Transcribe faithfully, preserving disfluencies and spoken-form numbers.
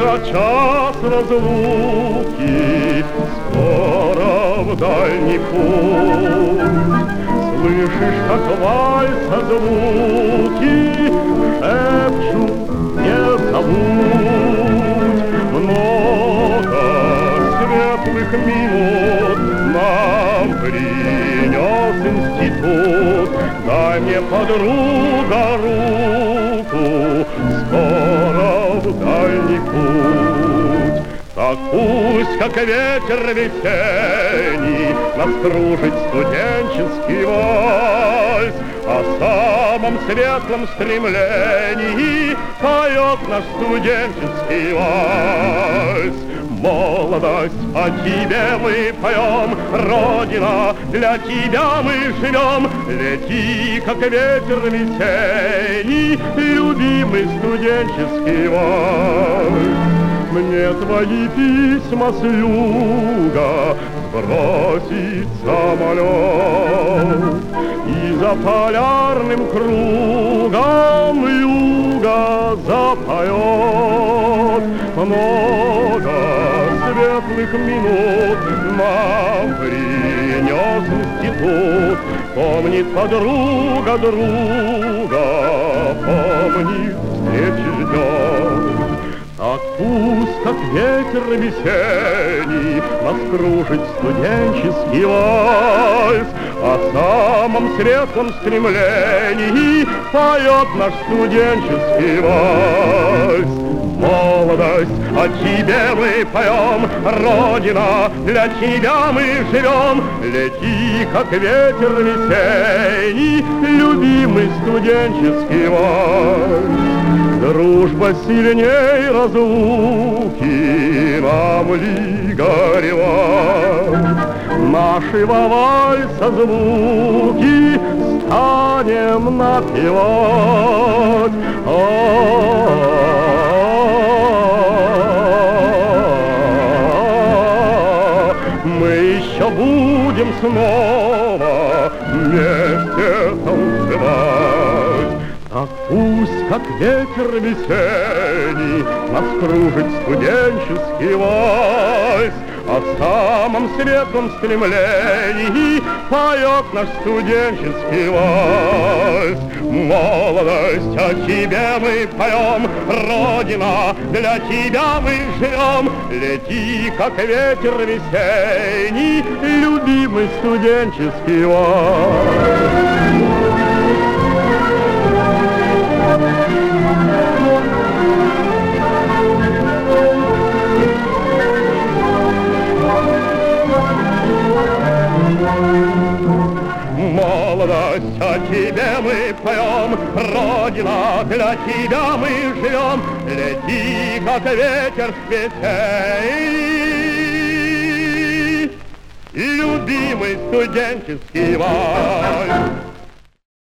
За час разлуки скоро в дальний путь. Слышишь, как вальса звуки шепчут, не забудь. Много светлых минут нам принес институт. Дай мне, подруга, руку, скоро в дальний путь. Так пусть, как ветер весенний, нас кружит студенческий вальс, о самом светлом стремлении поет наш студенческий вальс. Молодость, о тебе мы поем, Родина, для тебя мы живем. Лети, как ветер весенний, любимый студенческий вальс. Мне твои письма с юга бросит самолет, и за полярным кругом юга запоет. Много светлых минут нам принес институт. Помнит подруга друга, помнит встречи ждет. Так пусть, как ветер весенний, нас кружит студенческий вальс, о самом светлом стремлении поет наш студенческий вальс. Молодость, о тебе мы поем, Родина, для тебя мы живем. Лети, как ветер весенний, любимый студенческий вальс. Дружба сильней разлуки, нам ли горевать? Нашего вальса звуки станем напевать. Мы еще будем снова вместе танцевать. А пусть, как ветер весенний, нас кружит студенческий вальс, о самом светлом стремлении поет наш студенческий вальс. Молодость, о тебе мы поем, Родина, для тебя мы живем. Лети, как ветер весенний, любимый студенческий вальс. Молодость, о тебе мы поем, Родина, для тебя мы живем. Лети, как ветер весенний, любимый студенческий вальс.